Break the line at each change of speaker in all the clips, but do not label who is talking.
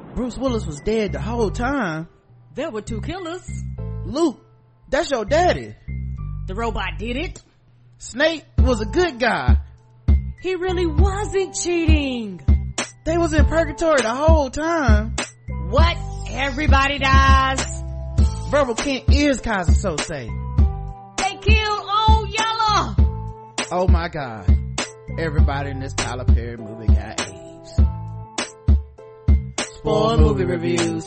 Bruce Willis was dead the whole time.
There were two killers.
Luke, that's your daddy.
The robot did it.
Snape was a good guy.
He really wasn't cheating.
They was in purgatory the whole time.
What? Everybody dies?
Verbal Kint is Kaiser Sose.
They killed Old Yeller.
Oh my god. Everybody in this Tyler Perry movie got AIDS.
Spoil movie reviews.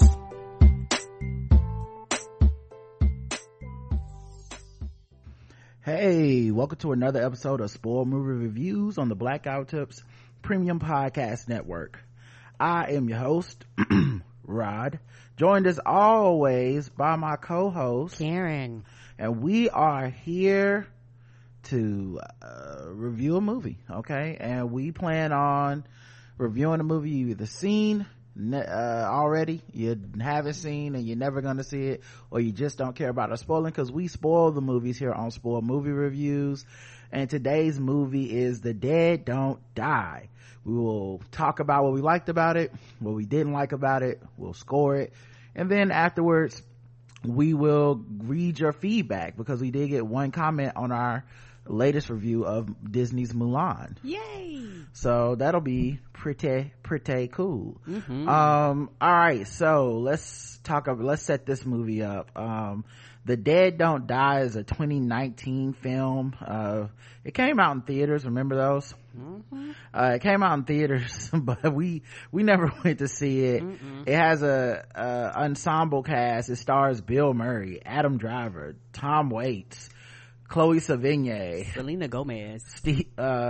Hey, welcome to another episode of Spoil Movie Reviews on the Blackout Tips Premium Podcast Network. I am your host, Rod, joined as always by my co-host,
Karen.
And we are here to review a movie, okay? And we plan on reviewing a movie you either seen already, you haven't seen, and you're never gonna see it, or you just don't care about us spoiling, because we spoil the movies here on Spoil Movie Reviews. And today's movie is The Dead Don't Die. We will talk about what we liked about it, what we didn't like about it, we'll score it, and then afterwards we will read your feedback, because we did get one comment on our latest review of Disney's Mulan.
Yay!
So that'll be pretty cool.
Mm-hmm.
All right, so let's set this movie up. The Dead Don't Die is a 2019 film. It came out in theaters, remember those?
Mm-hmm.
It came out in theaters, but we never went to see it.
Mm-mm.
It has a ensemble cast. It stars Bill Murray, Adam Driver, Tom Waits, Chloe Sevigny,
Selena Gomez,
Steve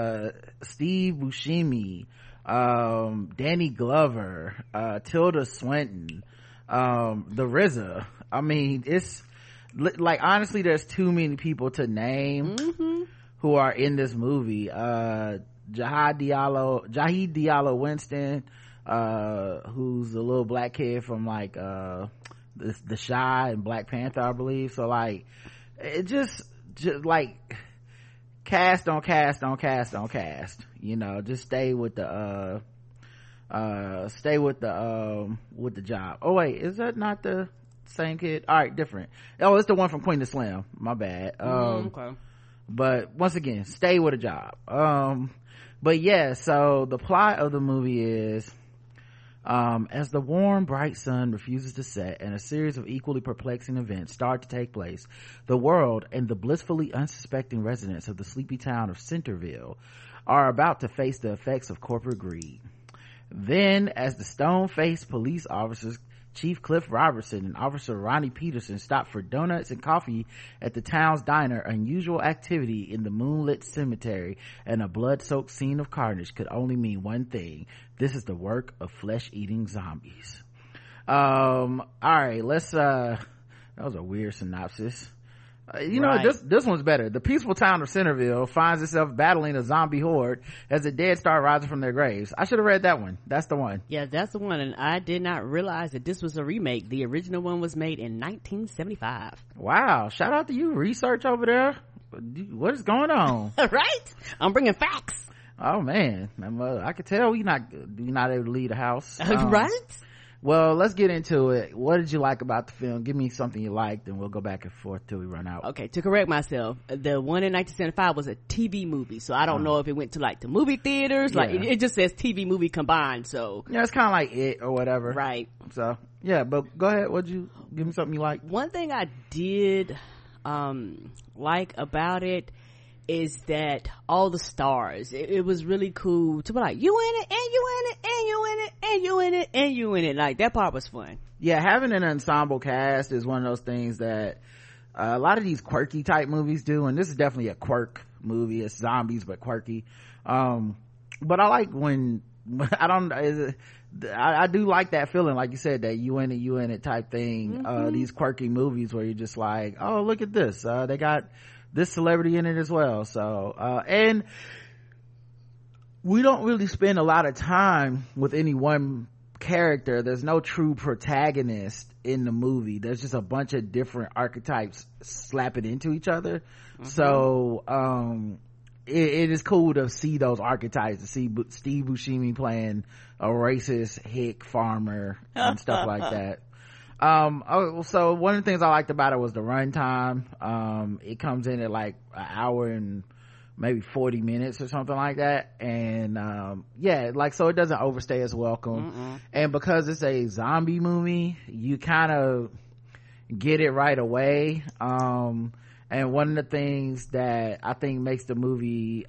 Buscemi, Danny Glover, Tilda Swinton, the RZA. I mean, it's like, honestly, there's too many people to name who are in this movie. Jahid Diallo Winston, who's a little black kid from like the Shy and Black Panther, I believe. So like, it just like cast on cast, you know, just stay with the job. Oh wait, is that not the same kid? All right, different. Oh, it's the one from Queen of Slim, my bad.
okay.
But once again, stay with a job. But yeah, so the plot of the movie is, as the warm, bright sun refuses to set and a series of equally perplexing events start to take place, the world and the blissfully unsuspecting residents of the sleepy town of Centerville are about to face the effects of corporate greed. Then, as the stone-faced police officers Chief Cliff Robertson and Officer Ronnie Peterson stop for donuts and coffee at the town's diner, unusual activity in the moonlit cemetery and a blood-soaked scene of carnage could only mean one thing: this is the work of flesh-eating zombies. All right, that was a weird synopsis. This one's better. The peaceful town of Centerville finds itself battling a zombie horde as the dead start rising from their graves. I should have read that one. That's the one.
Yeah, that's the one, and I did not realize that this was a remake. The original one was made in 1975.
Wow, shout out to you, research over there. What is going on?
Right? I'm bringing facts.
Oh man, I could tell you're not able to leave the house.
Right?
Well, let's get into it. What did you like about the film? Give me something you liked, and we'll go back and forth till we run out.
Okay, to correct myself, the one in 1975 was a TV movie, so I don't know if it went to like the movie theaters. Yeah. Like it just says TV movie combined, so
yeah, it's kind of like It or whatever,
right?
So yeah, but go ahead. What'd you give me something you liked?
One thing I did like about it is that all the stars, it was really cool to be like, you in it, and you in it, and you in it, and you in it, and you in it. Like, that part was fun.
Yeah, having an ensemble cast is one of those things that a lot of these quirky type movies do, and this is definitely a quirk movie. It's zombies but quirky. But I like when I do like that feeling, like you said, that you in it type thing. These quirky movies where you're just like, oh, look at this, they got this celebrity in it as well. So and we don't really spend a lot of time with any one character. There's no true protagonist in the movie. There's just a bunch of different archetypes slapping into each other. So it is cool to see those archetypes, to see Steve Buscemi playing a racist hick farmer and stuff like that. So one of the things I liked about it was the runtime. It comes in at like an hour and maybe 40 minutes or something like that, and so it doesn't overstay its welcome. And because it's a zombie movie, you kind of get it right away. And one of the things that I think makes the movie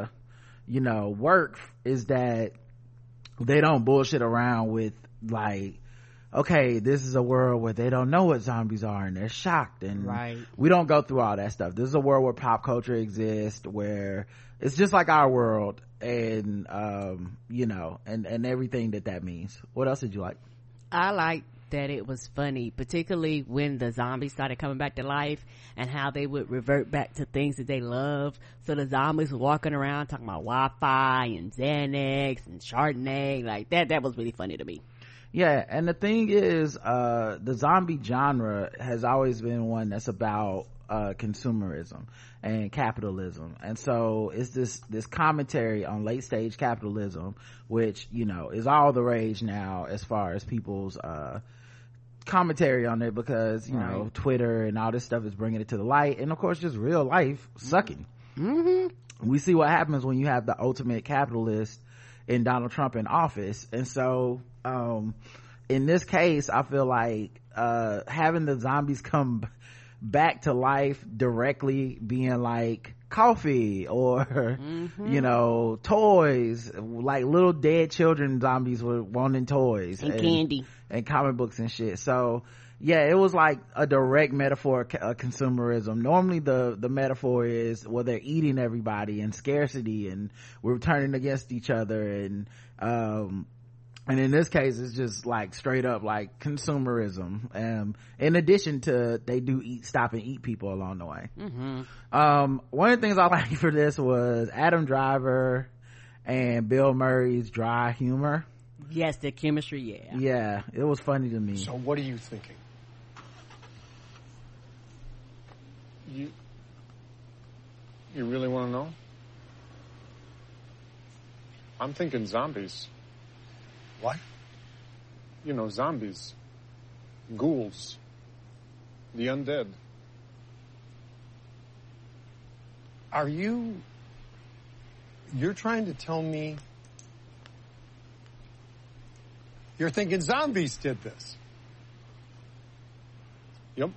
work is that they don't bullshit around with like, okay, this is a world where they don't know what zombies are and they're shocked, and we don't go through all that stuff. This is a world where pop culture exists, where it's just like our world, and and everything that means. What else did you like?
I like that it was funny, particularly when the zombies started coming back to life and how they would revert back to things that they loved. So the zombies were walking around talking about Wi-Fi and Xanax and Chardonnay, like that was really funny to me.
Yeah, and the thing is, the zombie genre has always been one that's about consumerism and capitalism, and so it's this commentary on late stage capitalism, which is all the rage now as far as people's commentary on it, because Twitter and all this stuff is bringing it to the light, and of course just real life sucking. We see what happens when you have the ultimate capitalist in Donald Trump in office. And so in this case, I feel like having the zombies come back to life directly, being like coffee or toys, like little dead children zombies were wanting toys
and candy
and comic books and shit. So yeah, it was like a direct metaphor of consumerism. Normally the metaphor is, well, they're eating everybody and scarcity and we're turning against each other, and in this case it's just like straight up like consumerism, in addition to they do stop and eat people along the way. One of the things I liked for this was Adam Driver and Bill Murray's dry humor.
Yes, the chemistry.
Yeah, it was funny to me.
So what are you thinking? You really want to know? I'm thinking zombies.
What?
Zombies. Ghouls. The undead.
You're trying to tell me you're thinking zombies did this?
Yep.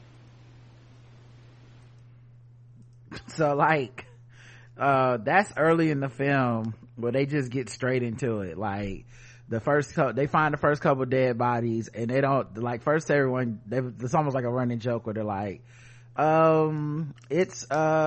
So like that's early in the film where they just get straight into it. Like they find the first couple dead bodies, and they don't like, first everyone, it's almost like a running joke where they're like it's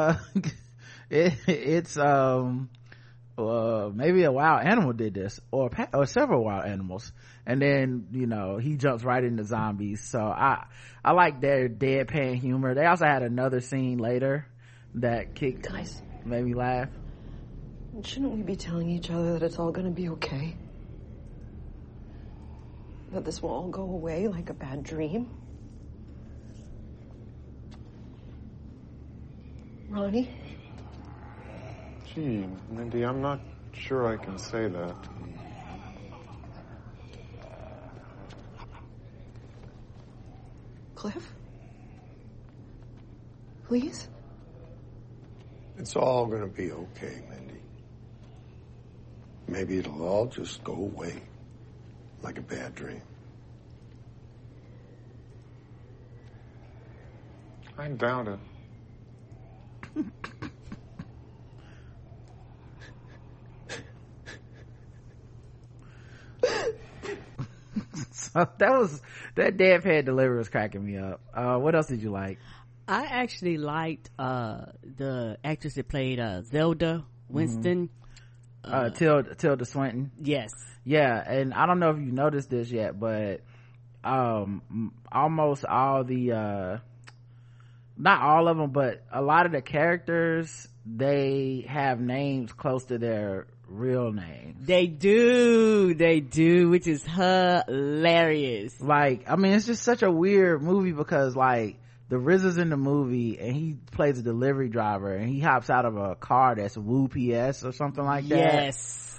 maybe a wild animal did this, or several wild animals, and then he jumps right into zombies. So I like their deadpan humor. They also had another scene later that
Guys,
made me laugh.
Shouldn't we be telling each other that it's all gonna be okay? That this will all go away like a bad dream? Ronnie?
Gee, Mindy, I'm not sure I can say that.
Cliff? Please?
It's all gonna be okay, Mindy. Maybe it'll all just go away like a bad dream.
I doubt it.
So that deadpan delivery was cracking me up. What else did you like?
I actually liked the actress that played Zelda Winston.
Tilda Swinton.
Yes.
Yeah, and I don't know if you noticed this yet, but almost all the not all of them, but a lot of the characters, they have names close to their real names.
They do, which is hilarious.
Like, I mean, it's just such a weird movie because like the RZA's in the movie and he plays a delivery driver and he hops out of a car that's Woo PS or something like that.
Yes.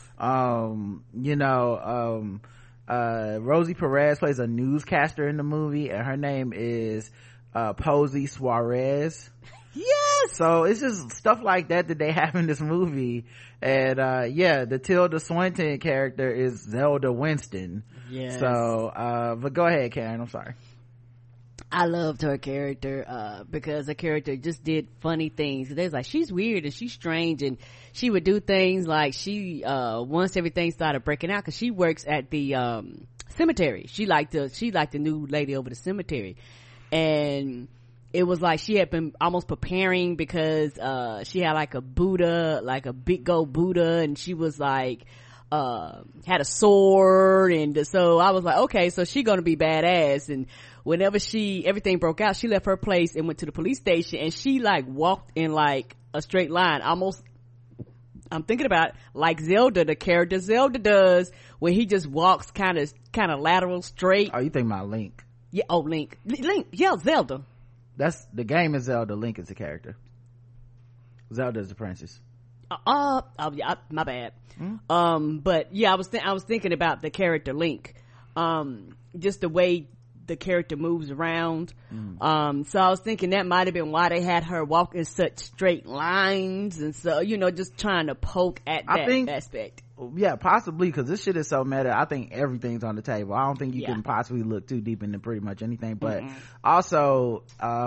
Rosie Perez plays a newscaster in the movie and her name is Posey Suarez.
Yes.
So it's just stuff like that they have in this movie. And the Tilda Swinton character is Zelda Winston.
Yes.
So but go ahead, Karen, I'm sorry.
I loved her character because the character just did funny things. They was like, she's weird and she's strange, and she would do things like she once everything started breaking out, because she works at the cemetery. She liked the new lady over the cemetery, and it was like she had been almost preparing because she had like a Buddha, like a big gold Buddha, and she was like had a sword, and so I was like, okay, so she gonna be badass. And whenever everything broke out, she left her place and went to the police station, and she like walked in like a straight line, almost, I'm thinking about like Zelda, the character Zelda does, when he just walks kind of lateral straight.
Oh, you think about Link?
Yeah. Oh, Link, yeah, Zelda.
That's the game is Zelda. Link is the character. Zelda is the princess.
Yeah, my bad. But yeah, I was thinking about the character Link, just the way the character moves around. So I was thinking that might have been why they had her walk in such straight lines, and so, just trying to poke at that aspect.
Yeah, possibly, because this shit is so meta. I think everything's on the table. I don't think you can possibly look too deep into pretty much anything. But also,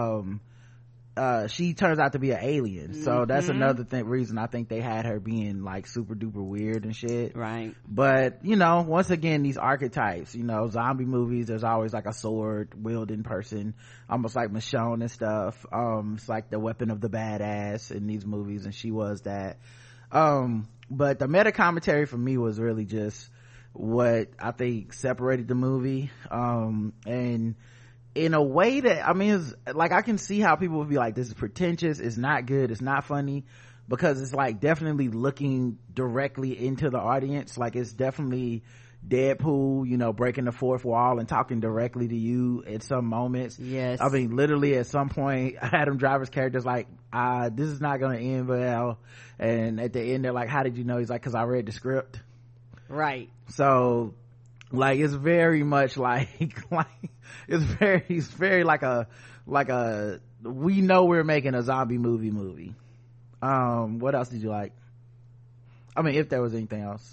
she turns out to be an alien, so that's another reason I think they had her being like super duper weird and shit.
Right.
But once again, these archetypes, zombie movies, there's always like a sword wielding person, almost like Michonne and stuff. It's like the weapon of the badass in these movies, and she was that. But the meta commentary for me was really just what I think separated the movie, and in a way that, it's like, I can see how people would be like, this is pretentious, it's not good, it's not funny, because it's like definitely looking directly into the audience. Like, it's definitely Deadpool, breaking the fourth wall and talking directly to you at some moments.
Yes.
Literally at some point, Adam Driver's character's like, this is not gonna end well, and at the end they're like, how did you know? He's like, because I read the script.
Right.
So like, it's very much like it's very like a we know we're making a zombie movie. What else did you like? If there was anything else.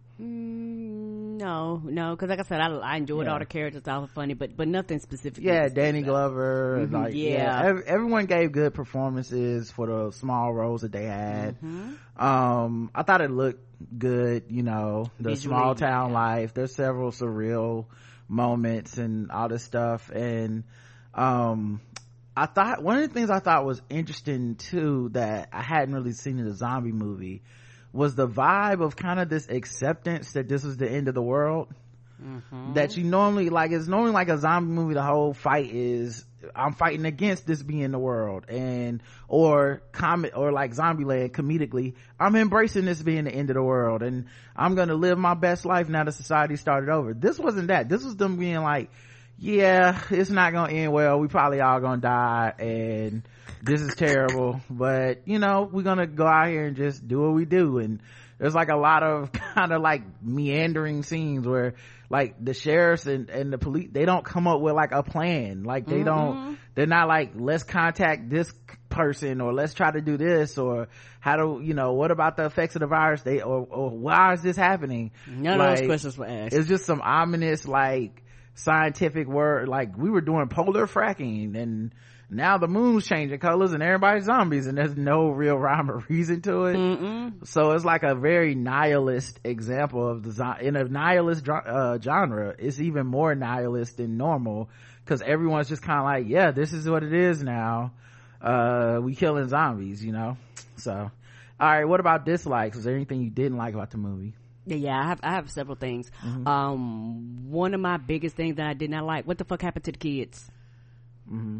No, because like I said, I enjoyed all the characters, all were funny, but nothing specific.
Danny Glover, everyone gave good performances for the small roles that they had. I thought it looked good, the visually, small town life. There's several surreal moments and all this stuff, and I thought one of the things I thought was interesting too, that I hadn't really seen in a zombie movie, was the vibe of kind of this acceptance that this is the end of the world. That you normally like, it's normally like a zombie movie, the whole fight is, I'm fighting against this being the world, or like Zombieland comedically, I'm embracing this being the end of the world and I'm gonna live my best life now that society started over. This wasn't that. This was them being like, yeah, it's not gonna end well, we probably all gonna die and this is terrible, but we're gonna go out here and just do what we do. And there's like a lot of kind of like meandering scenes where like the sheriffs and the police, they don't come up with like a plan. Like they're not like, let's contact this person, or let's try to do this, or how to, what about the effects of the virus, or why is this happening?
None of those questions were asked.
It's just some ominous like scientific word, like we were doing polar fracking and now the moon's changing colors and everybody's zombies, and there's no real rhyme or reason to it. So it's like a very nihilist example of in a nihilist genre. It's even more nihilist than normal, because everyone's just kind of like, yeah, this is what it is now. We killing zombies, So all right, what about dislikes? Was there anything you didn't like about the movie?
Yeah, I have several things. One of my biggest things that I did not like, what the fuck happened to the kids?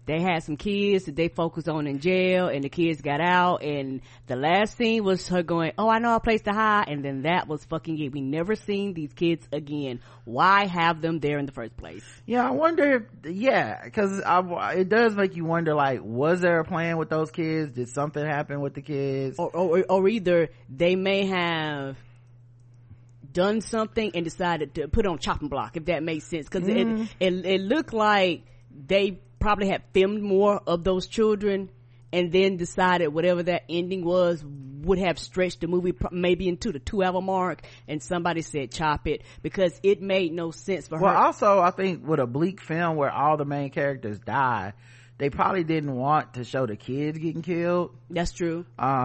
they had some kids that they focused on in jail, and the kids got out, and the last scene was her going, oh, I know a place to hide, and then that was fucking it. We never seen these kids again. Why have them there in the first place?
Yeah, I wonder if, because it does make you wonder, like, was there a plan with those kids? Did something happen with the kids?
Or either they may have done something and decided to put on chopping block, if that makes sense, because it looked like they probably had filmed more of those children and then decided whatever that ending was would have stretched the movie maybe into the 2-hour mark, and somebody said chop it because it made no sense for her.
Well, also I think with a bleak film where all the main characters die, they probably didn't want to show the kids getting killed.
That's true.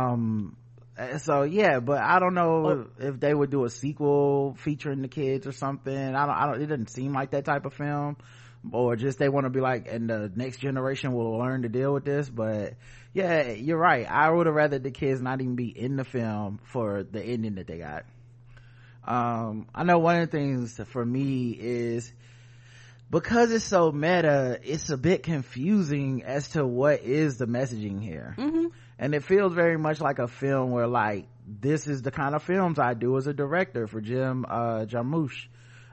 So yeah, but I don't know if they would do a sequel featuring the kids or something. I don't it doesn't seem like that type of film, or just they want to be like, and the next generation will learn to deal with this. But yeah, you're right, I would have rather the kids not even be in the film for the ending that they got. I know one of the things for me is, because it's so meta, it's a bit confusing as to what is the messaging here. And it feels very much like a film where, like, this is the kind of films I do as a director for Jim Jarmusch.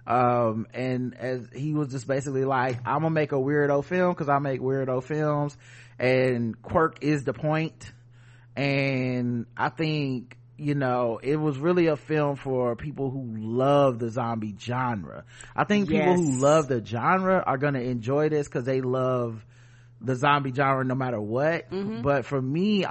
And as he was just basically like, I'm gonna make a weirdo film because I make weirdo films, and quirk is the point. And I think, you know, it was really a film for people who love the zombie genre. I think people who love the genre are gonna enjoy this because they love the zombie genre no matter what. But for me,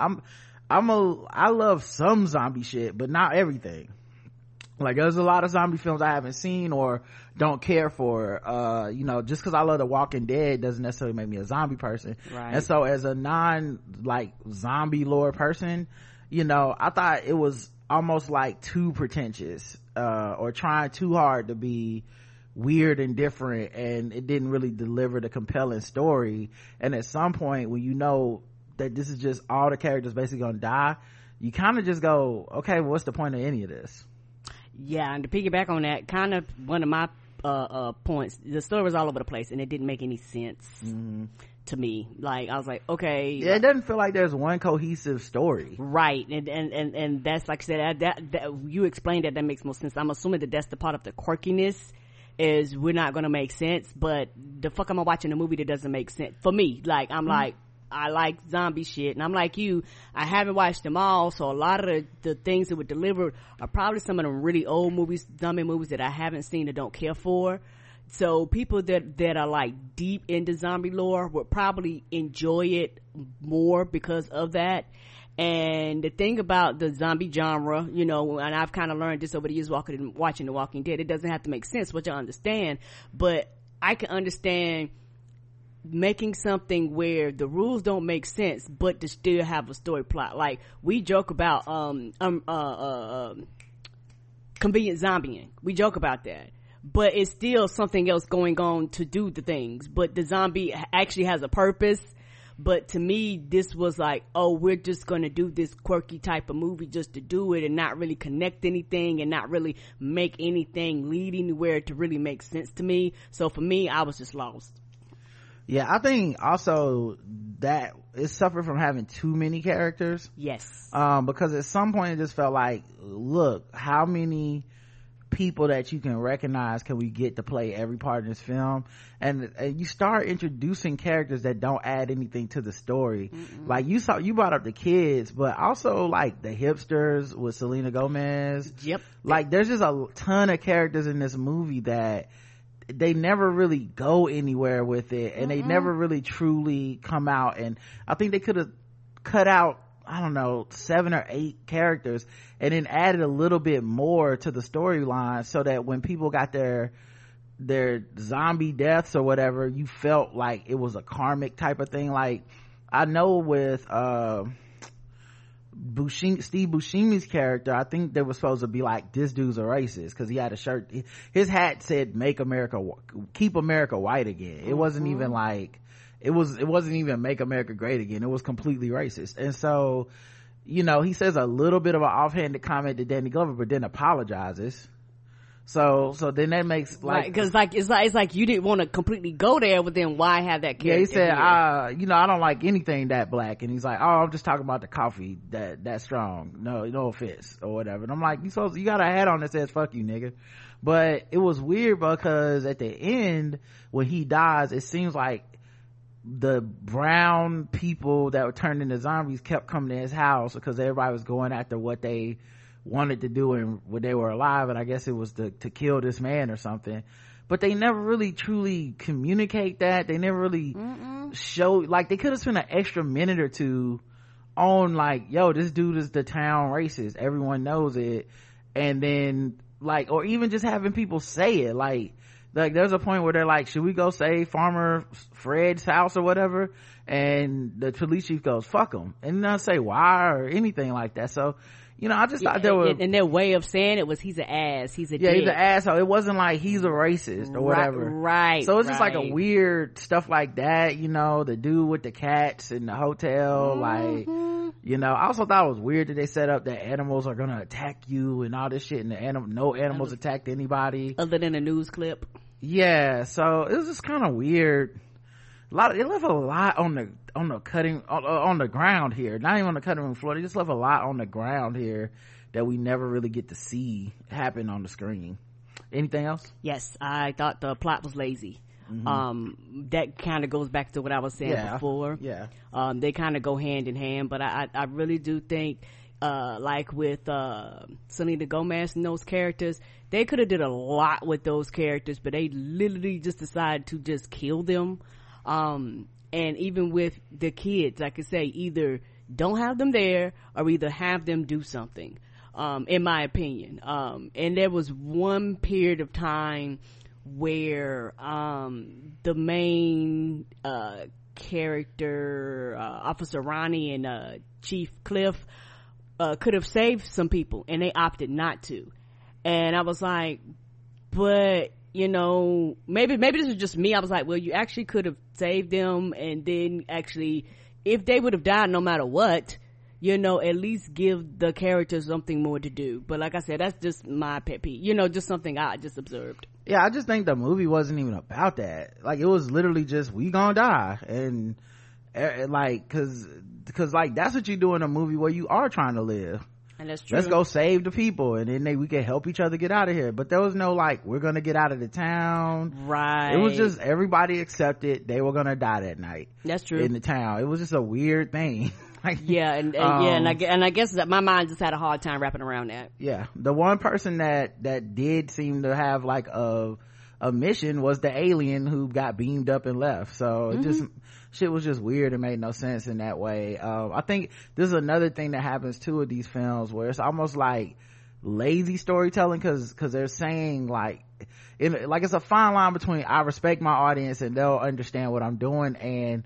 I love some zombie shit, but not everything. Like, there's a lot of zombie films I haven't seen or don't care for. You know, just because I love The Walking Dead doesn't necessarily make me a zombie person.
Right.
And so as a zombie lore person, you know, I thought it was almost like too pretentious, or trying too hard to be weird and different, and it didn't really deliver the compelling story. And at some point, when you know that this is just all the characters basically gonna die, you kind of just go, okay, well, what's the point of any of this?
Yeah, and to piggyback on that, kind of one of my points, the story was all over the place and it didn't make any sense to me. Like, I was like, okay,
yeah, it doesn't feel like there's one cohesive story,
right? And that's, like I said, that you explained that makes more sense. I'm assuming that that's the part of the quirkiness, is we're not gonna make sense. But the fuck am I watching a movie that doesn't make sense for me? Like, I'm like, I like zombie shit, and I'm like you, I haven't watched them all, so a lot of the things that were delivered are probably some of them really old movies, zombie movies that I haven't seen or don't care for. So people that are like deep into zombie lore would probably enjoy it more because of that. And the thing about the zombie genre, you know, and I've kind of learned this over the years watching The Walking Dead, it doesn't have to make sense, which I understand, but I can understand making something where the rules don't make sense but to still have a story plot. Like, we joke about convenient zombieing, we joke about that, but it's still something else going on to do the things, but the zombie actually has a purpose. But to me, this was like, oh, we're just gonna do this quirky type of movie just to do it and not really connect anything and not really make anything lead anywhere to really make sense to me. So for me, I was just lost.
Yeah, I think also that it suffered from having too many characters.
Yes.
Because at some point it just felt like, look, how many people that you can recognize can we get to play every part in this film? And you start introducing characters that don't add anything to the story. Like, you brought up the kids, but also like the hipsters with Selena Gomez.
Yep.
Like, there's just a ton of characters in this movie that they never really go anywhere with it, and they never really truly come out. And I think they could have cut out, I don't know, 7 or 8 characters and then added a little bit more to the storyline, so that when people got their zombie deaths or whatever, you felt like it was a karmic type of thing. Like, I know with Steve Buscemi's character, I think they were supposed to be like, this dude's a racist because he had a shirt, his hat said keep America white again. It wasn't even like, it wasn't even make America great again. It was completely racist. And so, you know, he says a little bit of an offhanded comment to Danny Glover, but then apologizes. So then that makes like,
because it's like you didn't want to completely go there, but then why have that character?
Yeah, he said,
here?
you know, I don't like anything that black, and he's like, oh, I'm just talking about the coffee that strong. No offense or whatever. And I'm like, you got a hat on that says "fuck you, nigga." But it was weird because at the end when he dies, it seems like the brown people that were turned into zombies kept coming to his house because everybody was going after what they wanted to do and when they were alive, and I guess it was to kill this man or something. But they never really truly communicate that. They never really show, like, they could have spent an extra minute or two on like, yo, this dude is the town racist, everyone knows it. And then like, or even just having people say it, like there's a point where they're like, should we go save Farmer Fred's house or whatever, and the police chief goes, fuck him, and not say why or anything like that. So, you know, I just thought there was,
and their way of saying it was, he's an ass, he's a
dick.
He's
an asshole. It wasn't like he's a racist or whatever,
right?
So it's just like a weird stuff like that, you know, the dude with the cats in the hotel, like, you know. I also thought it was weird that they set up that animals are gonna attack you and all this shit, and no animals attacked anybody
other than a news clip.
Yeah, so it was just kind of weird. It left a lot on the ground here, not even on the cutting room floor. They just left a lot on the ground here that we never really get to see happen on the screen. Anything else?
Yes, I thought the plot was lazy. That kind of goes back to what I was saying before. They kind of go hand in hand, but I really do think like with Selena Gomez and those characters, they could have did a lot with those characters, but they literally just decided to just kill them. And even with the kids, I could say either don't have them there or either have them do something, in my opinion. And there was one period of time where the main character, Officer Ronnie and Chief Cliff, could have saved some people, and they opted not to. And I was like, but you know, maybe this was just me. I was like, well, you actually could have saved them, and then actually, if they would have died no matter what, you know, at least give the characters something more to do. But like I said, that's just my pet peeve, you know, just something I just observed.
Yeah, I just think the movie wasn't even about that. Like, it was literally just, we gonna die, and like, cause like, that's what you do in a movie where you are trying to live.
And that's true.
Let's go save the people, and then we can help each other get out of here. But there was no like, we're gonna get out of the town.
Right.
It was just everybody accepted they were gonna die that night.
That's true.
In the town. It was just a weird thing. Like,
and I guess that my mind just had a hard time wrapping around that.
Yeah. The one person that did seem to have like a mission was the alien who got beamed up and left. So it just, shit was just weird. It made no sense in that way. I think this is another thing that happens too with these films, where it's almost like lazy storytelling, cause they're saying like it's a fine line between I respect my audience and they'll understand what I'm doing, and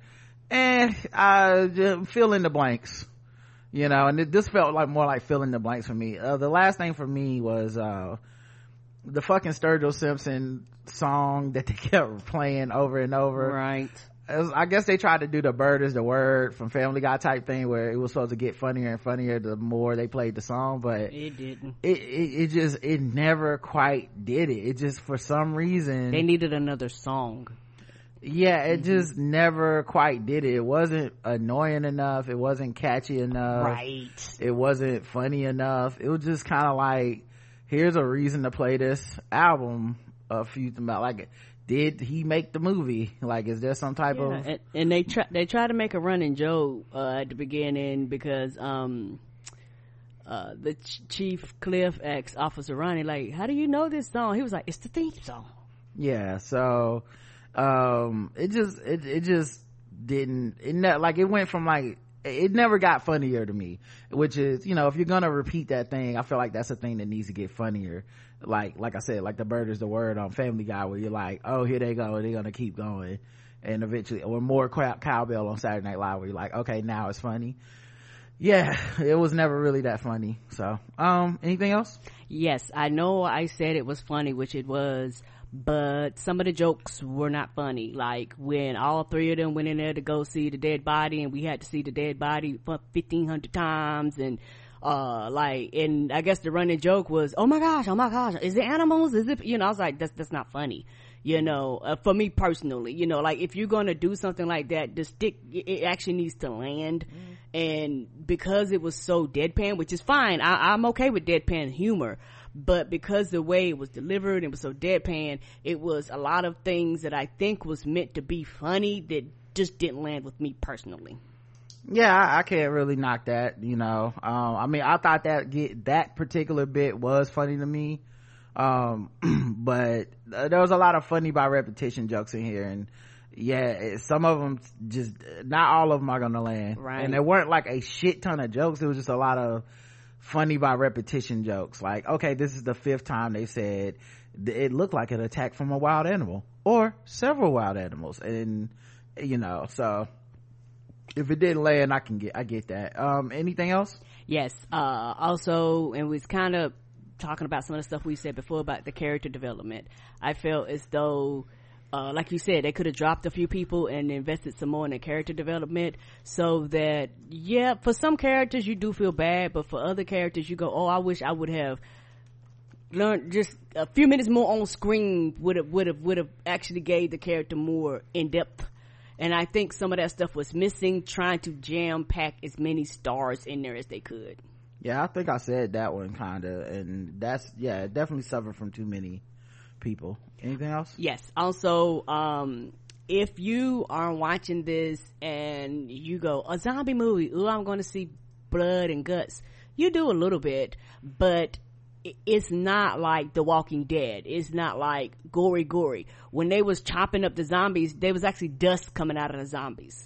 I just fill in the blanks, you know. And this felt like more like fill in the blanks for me. The last thing for me was the fucking Sturgill Simpson song that they kept playing over and over.
Right.
I guess they tried to do the bird is the word from Family Guy type thing, where it was supposed to get funnier and funnier the more they played the song, but
it didn't.
It never quite did it. It just, for some reason,
they needed another song.
Yeah, it just never quite did it. It wasn't annoying enough. It wasn't catchy enough.
Right.
It wasn't funny enough. It was just kind of like, here's a reason to play this album a few, like, did he make the movie? Like, is there some type of...
And they try to make a running joke at the beginning, because the Chief Cliff asked Officer Ronnie, like, how do you know this song? He was like, it's the theme song.
Yeah, so it just didn't, it went from like, it never got funnier to me, which is, you know, if you're gonna repeat that thing, I feel like that's a thing that needs to get funnier. Like I said, like the bird is the word on Family Guy, where you're like, oh, here they go, they're gonna keep going, and eventually, or more cowbell on Saturday Night Live, where you're like, okay, now it's funny. Yeah, it was never really that funny. So anything else? Yes,
I know I said it was funny, which it was, but some of the jokes were not funny. Like when all three of them went in there to go see the dead body, and we had to see the dead body 1,500 times, and And I guess the running joke was, oh my gosh, is it animals, is it, I was like, that's not funny, for me personally, like if you're gonna do something like that, the stick, it actually needs to land. And because it was so deadpan, which is fine, I'm okay with deadpan humor, but because the way it was delivered, it was so deadpan, it was a lot of things that I think was meant to be funny that just didn't land with me personally.
Yeah, I can't really knock that, I mean, I thought that particular bit was funny to me, but there was a lot of funny by repetition jokes in here, and yeah, some of them just, not all of them are gonna land,
right?
And there weren't like a shit ton of jokes, it was just a lot of funny by repetition jokes, like, okay, this is the 5th time they said it looked like an attack from a wild animal or several wild animals, and so if it didn't land, I get that. Anything else?
Yes. Also, and we was kind of talking about some of the stuff we said before about the character development. I felt as though, like you said, they could have dropped a few people and invested some more in the character development, so that, yeah, for some characters you do feel bad, but for other characters you go, oh, I wish I would have learned just a few minutes more on screen, would have actually gave the character more in depth. And I think some of that stuff was missing, trying to jam pack as many stars in there as they could.
Yeah, I think I said that one kinda, and that's, yeah, it definitely suffered from too many people. Anything else?
Yes. Also, if you are watching this and you go, a zombie movie, ooh, I'm going to see blood and guts, you do a little bit, but it's not like The Walking Dead. It's not like gory. When they was chopping up the zombies, there was actually dust coming out of the zombies.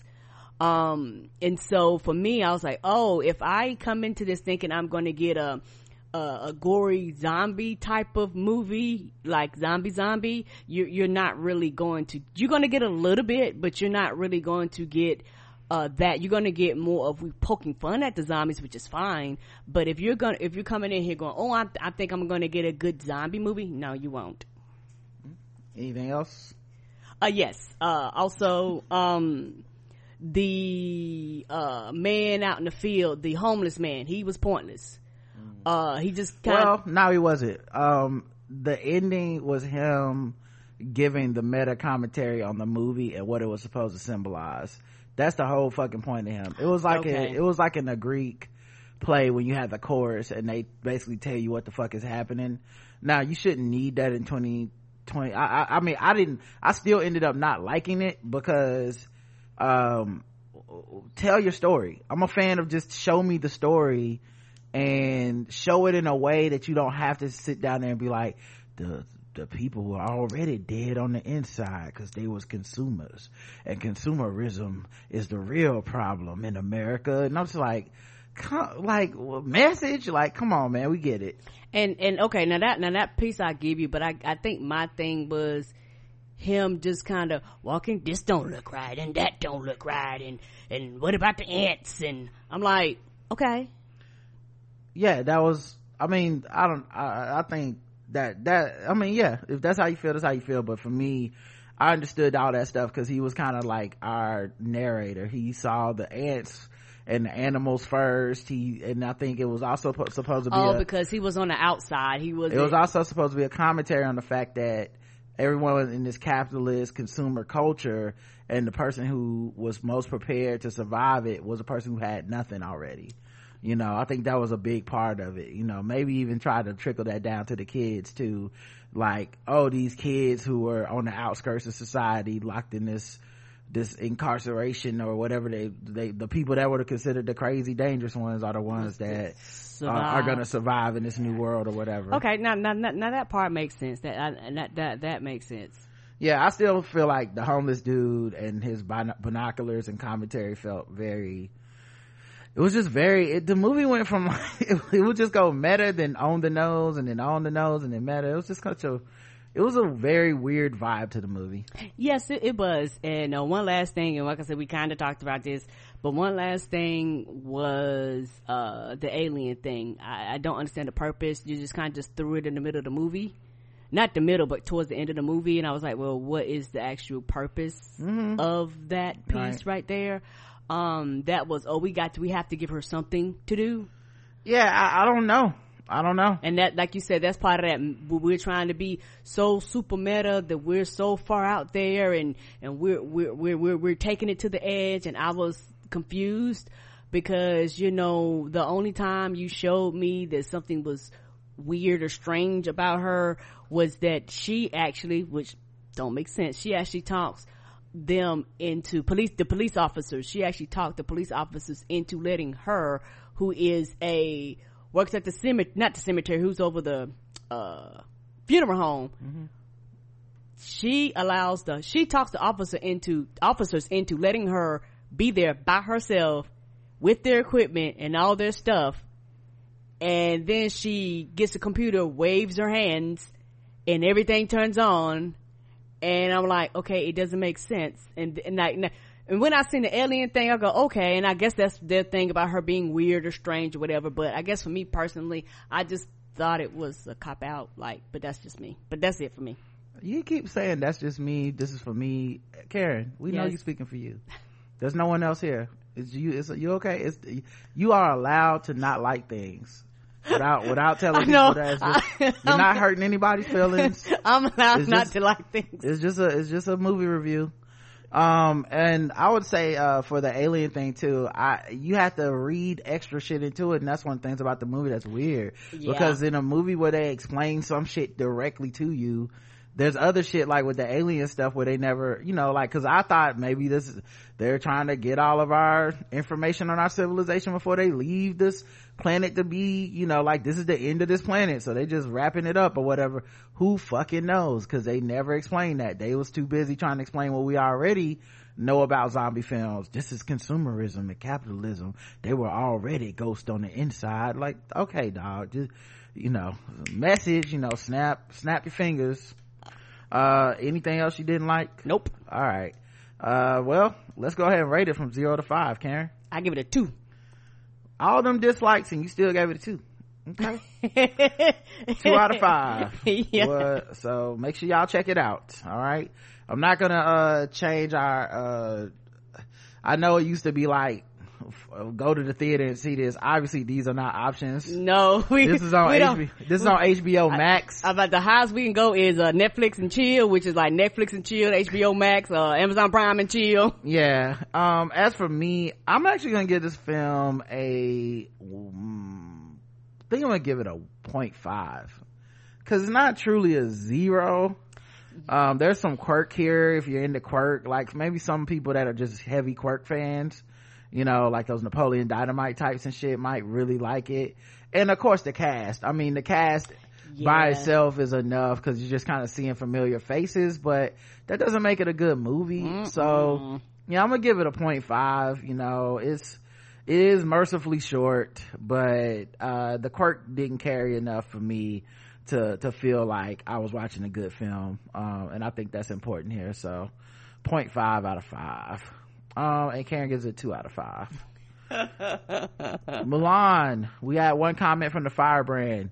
And so for me, I was like, oh, if I come into this thinking I'm going to get a gory zombie type of movie, like zombie, you're not really going to, you're going to get a little bit, but you're not really going to get that. You're going to get more of we poking fun at the zombies, which is fine, but if you're coming in here going, oh, I think I'm going to get a good zombie movie, no, you won't.
Anything else?
Yes. Also, the man out in the field, the homeless man, he was pointless. He just
no, he wasn't. The ending was him giving the meta commentary on the movie and what it was supposed to symbolize. That's the whole fucking point of him. It was like it was like in a Greek play when you had the chorus and they basically tell you what the fuck is happening. Now, you shouldn't need that in 2020. I mean, I still ended up not liking it because tell your story. I'm a fan of just show me the story and show it in a way that you don't have to sit down there and be like, the people were already dead on the inside because they was consumers, and consumerism is the real problem in America. And I'm just like, message, like, come on, man, we get it.
And okay, now that piece I give you, but I think my thing was him just kind of walking, this don't look right and that don't look right, and what about the ants? And I'm like, okay,
yeah, that was, I mean, I think that I mean, yeah, if that's how you feel, that's how you feel. But for me, I understood all that stuff because he was kind of like our narrator. He saw the ants and the animals first. And I think it was also supposed to be
because he was on the outside. It
was also supposed to be a commentary on the fact that everyone in this capitalist consumer culture, and the person who was most prepared to survive it was a person who had nothing already. I think that was a big part of it. Maybe even try to trickle that down to the kids too. Like, oh, these kids who were on the outskirts of society, locked in this incarceration or whatever, the people that were considered the crazy dangerous ones are the ones that are going to survive in this new world or whatever.
Okay, now that part makes sense. That makes sense.
Yeah, I still feel like the homeless dude and his binoculars and commentary felt very, it was just very, the movie went from like, it would just go meta, then on the nose, and then on the nose, and then meta. It was just it was a very weird vibe to the movie.
Yes, it was. And one last thing, and like I said, we kind of talked about this, but one last thing was the alien thing. I don't understand the purpose. You just kind of just threw it in the middle of the movie. Not the middle, but towards the end of the movie. And I was like, well, what is the actual purpose of that piece right there? That was, we have to give her something to do.
Yeah, I don't know.
And that, like you said, that's part of that. We're trying to be so super meta that we're so far out there, and we're taking it to the edge. And I was confused because, you know, the only time you showed me that something was weird or strange about her was that she actually, which don't make sense, she actually talks them into the police officers. She actually talked the police officers into letting her, who is works at the cemetery, not the cemetery, who's over the funeral home. Mm-hmm. She talks the officers into letting her be there by herself with their equipment and all their stuff, and then she gets a computer, waves her hands, and everything turns on. And I'm like, okay, it doesn't make sense. And when I seen the alien thing, I go, okay. And I guess that's their thing about her being weird or strange or whatever. But I guess for me personally, I just thought it was a cop out. Like, but that's just me. But that's it for me.
You keep saying that's just me. This is for me, Karen. We know you're speaking for you. There's no one else here. It's you. You okay? You are allowed to not like things. Without telling people that you're not hurting anybody's feelings.
I'm allowed not to like things.
It's just a movie review. And I would say for the alien thing too, you have to read extra shit into it, and that's one of the things about the movie that's weird. Yeah. Because in a movie where they explain some shit directly to you, there's other shit like with the alien stuff where they never, you know, like, cause I thought maybe they're trying to get all of our information on our civilization before they leave this planet to be, you know, like this is the end of this planet, so they just wrapping it up or whatever. Who fucking knows? Cause they never explained that. They was too busy trying to explain what we already know about zombie films. This is consumerism and capitalism. They were already ghosts on the inside. Like, okay, dog, just, you know, message, you know, snap your fingers. Anything else you didn't like?
Nope.
All right. Well, let's go ahead and rate it from 0 to 5, Karen.
I give it a 2.
All them dislikes and you still gave it a 2. Okay. 2 out of 5.
Yeah.
Well, so make sure y'all check it out. All right. I'm not gonna change our I know it used to be like go to the theater and see this. Obviously these are not options.
No,
this is on HBO Max.
About the highest we can go is Netflix and chill, which is like Netflix and chill, HBO Max, Amazon Prime and chill.
Yeah. As for me, I'm actually gonna give this film I think I'm gonna give it a 0.5 because it's not truly a 0. There's some quirk here if you're into quirk, like maybe some people that are just heavy quirk fans, you know, like those Napoleon Dynamite types and shit might really like it. And of course the cast, I mean the cast by itself is enough because you're just kind of seeing familiar faces, but that doesn't make it a good movie. So yeah, I'm gonna give it a 0.5. You know, it is mercifully short, but the quirk didn't carry enough for me to feel like I was watching a good film, and I think that's important here. So 0.5 out of 5. And Karen gives it 2 out of 5. Mulan, we had one comment from the Firebrand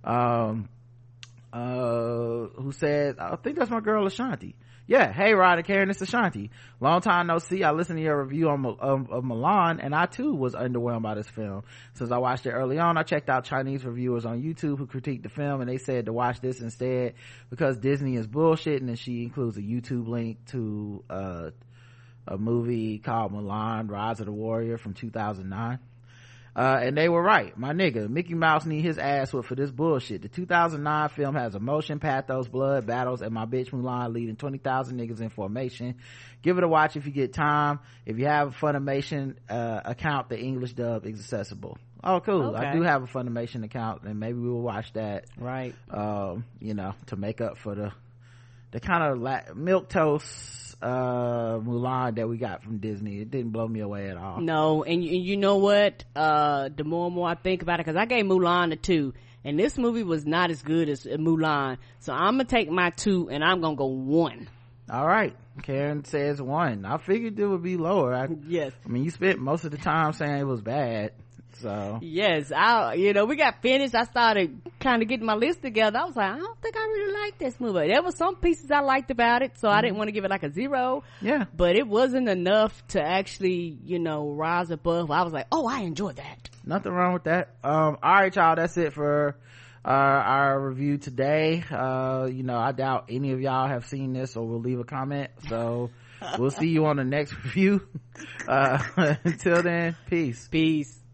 who said, I think that's my girl Ashanti. Yeah, hey Rod and Karen, it's Ashanti. Long time no see. I listened to your review of Mulan, and I too was underwhelmed by this film. Since I watched it early on, I checked out Chinese reviewers on YouTube who critiqued the film, and they said to watch this instead because Disney is bullshit. And then she includes a YouTube link to a movie called Mulan Rise of the Warrior from 2009. And they were right. My nigga, Mickey Mouse need his ass whooped for this bullshit. The 2009 film has emotion, pathos, blood, battles, and my bitch Mulan leading 20,000 niggas in formation. Give it a watch if you get time. If you have a Funimation account, the English dub is accessible. Oh, cool. Okay. I do have a Funimation account, and maybe we will watch that.
Right.
You know, to make up for the kind of milquetoast Mulan that we got from Disney. It didn't blow me away at all.
No, and you know what, the more and more I think about it, because I gave Mulan a 2, and this movie was not as good as Mulan, so I'm gonna take my 2 and I'm gonna go 1.
All right, Karen says 1. I figured it would be lower.
Yes,
I mean you spent most of the time saying it was bad, so
yes, we got finished. I started kind of getting my list together, I was like, I don't think I really like this movie. There were some pieces I liked about it, so I didn't want to give it like a 0.
Yeah.
But it wasn't enough to actually, rise above. I was like, oh, I enjoyed that.
Nothing wrong with that. All right, y'all, that's it for our review today. I doubt any of y'all have seen this or will leave a comment, so we'll see you on the next review. Until then, peace.